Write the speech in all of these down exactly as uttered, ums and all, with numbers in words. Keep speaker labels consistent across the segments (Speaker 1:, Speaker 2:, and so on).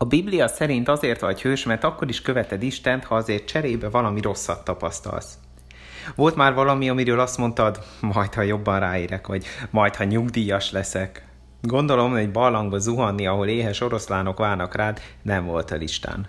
Speaker 1: A Biblia szerint azért vagy hős, mert akkor is követed Istent, ha azért cserébe valami rosszat tapasztalsz. Volt már valami, amiről azt mondtad, majd ha jobban ráérek, vagy majd ha nyugdíjas leszek. Gondolom, egy barlangba zuhanni, ahol éhes oroszlánok várnak rád, nem volt a listán.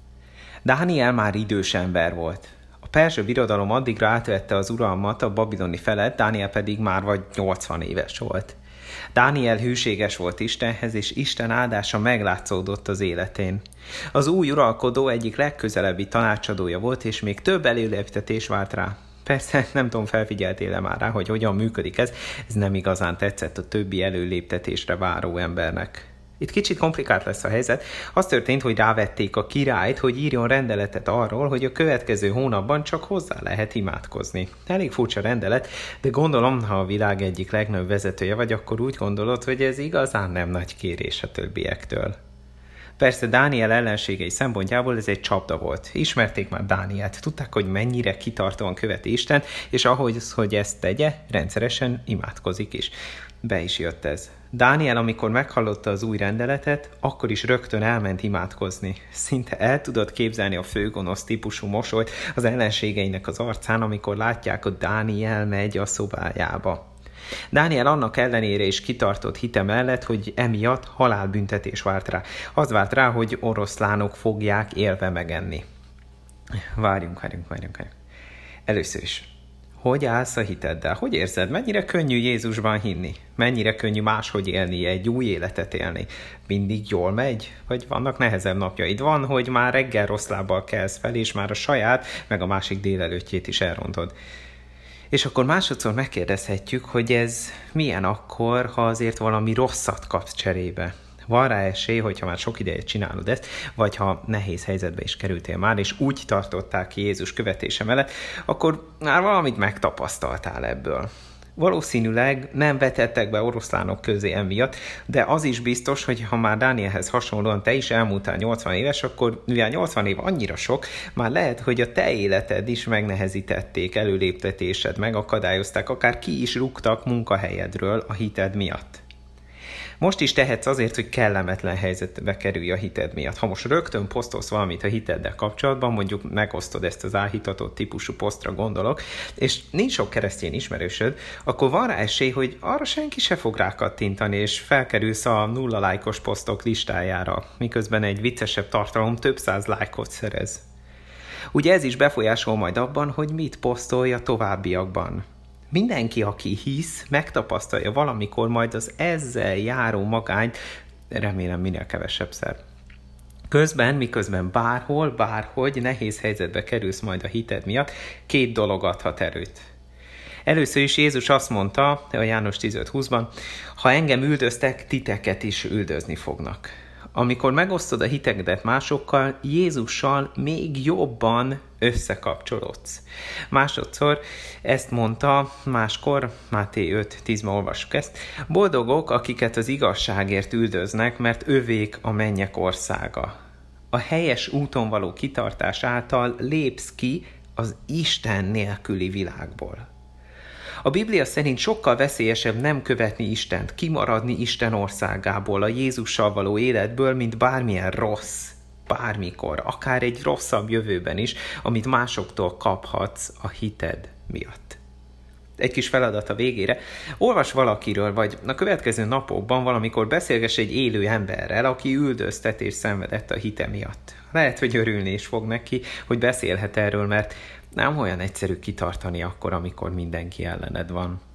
Speaker 1: Dániel már idős ember volt. A perzsa birodalom addigra átvette az uralmat a babiloni felett, Dániel pedig már vagy nyolcvan éves volt. Dániel hűséges volt Istenhez, és Isten áldása meglátszódott az életén. Az új uralkodó egyik legközelebbi tanácsadója volt, és még több előléptetés várt rá. Persze nem tudom, felfigyeltél-e már rá, hogy hogyan működik ez, ez nem igazán tetszett a többi előléptetésre váró embernek. Itt kicsit komplikált lesz a helyzet. Az történt, hogy rávették a királyt, hogy írjon rendeletet arról, hogy a következő hónapban csak hozzá lehet imádkozni. Elég furcsa rendelet, de gondolom, ha a világ egyik legnagyobb vezetője vagy, akkor úgy gondolod, hogy ez igazán nem nagy kérés a többiektől. Persze Dániel ellenségei szempontjából ez egy csapda volt. Ismerték már Dánielt, tudták, hogy mennyire kitartóan követi Istent, és ahogy hogy ezt tegye, rendszeresen imádkozik is. Be is jött ez. Dániel, amikor meghallotta az új rendeletet, akkor is rögtön elment imádkozni. Szinte el tudod képzelni a főgonosz típusú mosolyt az ellenségeinek az arcán, amikor látják, hogy Dániel megy a szobájába. Dániel annak ellenére is kitartott hite mellett, hogy emiatt halálbüntetés várt rá. Az várt rá, hogy oroszlánok fogják élve megenni. Várjunk, várjunk, várjunk. Először is. Hogy állsz a hiteddel? Hogy érzed? Mennyire könnyű Jézusban hinni? Mennyire könnyű máshogy élni, egy új életet élni? Mindig jól megy? Vagy vannak nehezebb napjaid? Van, hogy már reggel rossz lábbal kelsz fel, és már a saját, meg a másik délelőttjét is elrontod. És akkor másodszor megkérdezhetjük, hogy ez milyen akkor, ha azért valami rosszat kapsz cserébe. Van rá esély, hogyha már sok ideje csinálod ezt, vagy ha nehéz helyzetbe is kerültél már, és úgy tartották ki Jézus követése mellett, akkor már valamit megtapasztaltál ebből. Valószínűleg nem vetettek be oroszlánok közé emiatt, de az is biztos, hogy ha már Dánielhez hasonlóan te is elmúltál nyolcvan éves, akkor mivel nyolcvan év annyira sok, már lehet, hogy a te életed is megnehezítették, előléptetésed megakadályozták, akár ki is rúgtak munkahelyedről a hited miatt. Most is tehetsz azért, hogy kellemetlen helyzetbe kerülj a hited miatt. Ha most rögtön posztolsz valamit a hiteddel kapcsolatban, mondjuk megosztod ezt az áhítatott típusú posztra gondolok, és nincs sok keresztény ismerősöd, akkor van rá esély, hogy arra senki se fog rákattintani, és felkerülsz a nulla lájkos posztok listájára, miközben egy viccesebb tartalom több száz lájkot szerez. Ugye ez is befolyásol majd abban, hogy mit posztolj a továbbiakban. Mindenki, aki hisz, megtapasztalja valamikor majd az ezzel járó magányt, remélem minél kevesebbszer. Közben, miközben bárhol, bárhogy nehéz helyzetbe kerülsz majd a hited miatt, két dolog adhat erőt. Először is Jézus azt mondta, a János tízöt húszban, ha engem üldöztek, titeket is üldözni fognak. Amikor megosztod a hitedet másokkal, Jézussal még jobban összekapcsolódsz. Másodszor ezt mondta máskor, Máté öt tízben olvassuk ezt, boldogok, akiket az igazságért üldöznek, mert övék a mennyek országa. A helyes úton való kitartás által lépsz ki az Isten nélküli világból. A Biblia szerint sokkal veszélyesebb nem követni Istent, kimaradni Isten országából, a Jézussal való életből, mint bármilyen rossz, bármikor, akár egy rosszabb jövőben is, amit másoktól kaphatsz a hited miatt. Egy kis feladat a végére. Olvas valakiről, vagy a következő napokban valamikor beszélgess egy élő emberrel, aki üldöztetés szenvedett a hite miatt. Lehet, hogy örülni is fog neki, hogy beszélhet erről, mert nem olyan egyszerű kitartani akkor, amikor mindenki ellened van.